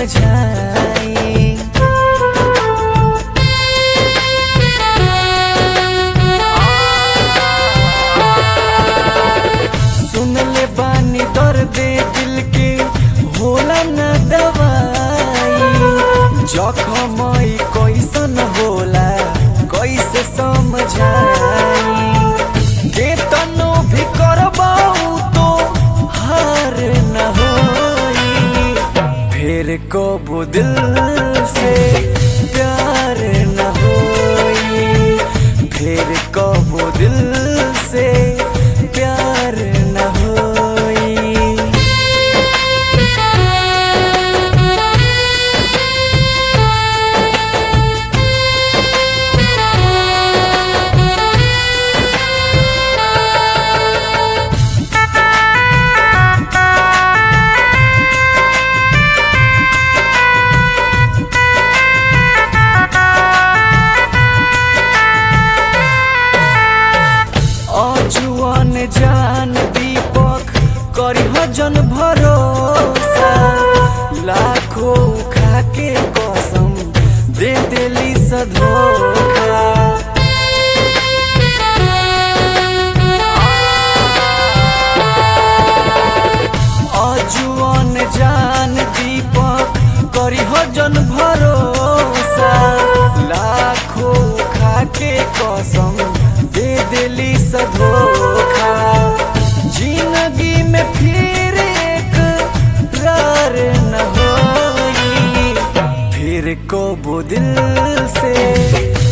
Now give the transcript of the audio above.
समझाई। सुन ले बानी दर्द दिल के होला न दवाई, जखम कैसन होला कैसे समझाई। केतनो भी करबाऊ तो हार न होई, फिर कबो दिल से प्यार न होई, फिर कबो दिल से प्यार न होई। अजुआन जान दीपक करिह जन भरोसा, लाखों खा के कसम दे देली सधोखा। अजुआन जान दीपक करिह जन भरोसा, लाखों खा के कसम दे देली सधोखा। जिंदगी में फिर एक रार न होई, फिर कबो दिल से